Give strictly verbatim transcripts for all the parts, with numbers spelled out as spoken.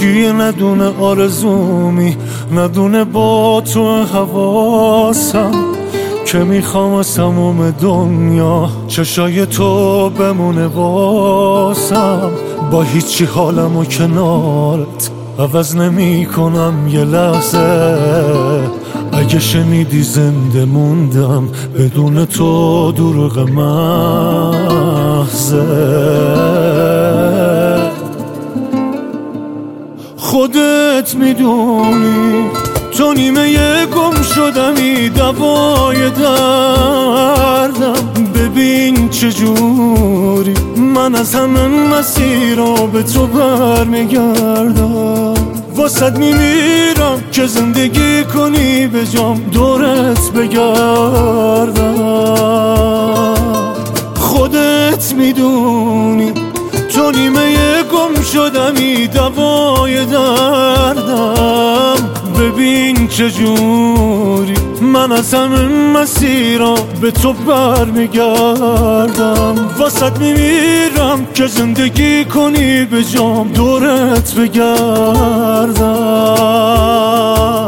کیه ندونه آرزومی، ندونه با تو حواسم که میخوام از تموم دنیا چشای تو بمونه واسم. با هیچی حالمو کنارت عوض نمی کنم یه لحظه، اگه شنیدی زنده موندم بدون تو دروغ محضه. خودت میدونی تو نیمه گم شدمی دوای دردم. ببین چجوری من از همه مسیرها به تو برمیگردم. واسد میمیرم که زندگی کنی به جام دورت بگردم. خودت میدونی تو نیمه گم شدمی دوای دردم. ببین چجوری من از همه مسیرها به تو برمیگردم. واسد میمیرم که زندگی کنی به جام دورت بگردم.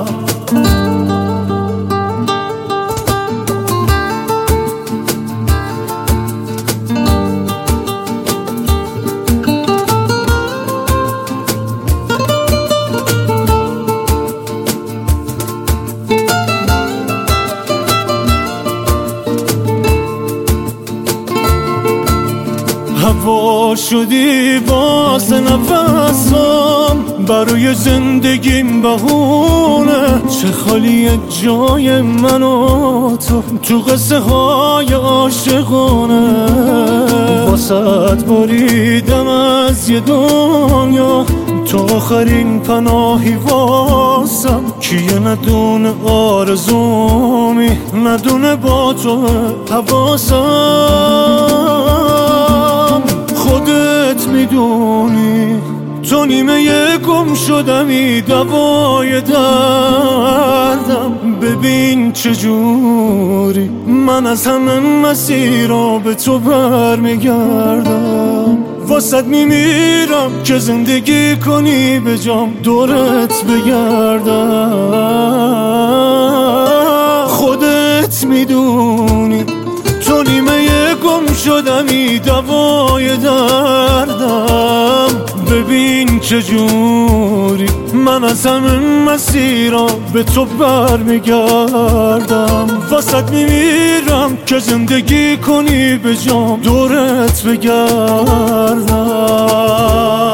هوا شدی واسه نفسم، برای زندگیم بهونه. چه خالی جای من و تو تو قصه های عاشقانه. واسط باریدم از یه دنیا تو آخرین پناهی واسم. کیه ندونه آرزومی، ندونه با تو حواسم. خودت میدونی تو نیمه گم شدمی دوای دردم. ببین چجوری من از همه مسیرها به تو برمیگردم. واسد میمیرم که زندگی کنی به جام دورت بگردم. خودت میدونی تو نیمه گم شدمی دوای دردم. ببین چجوری من از همه مسیرها به تو برمیگردم. واسد میمیرم که زندگی کنی به جام دورت بگردم.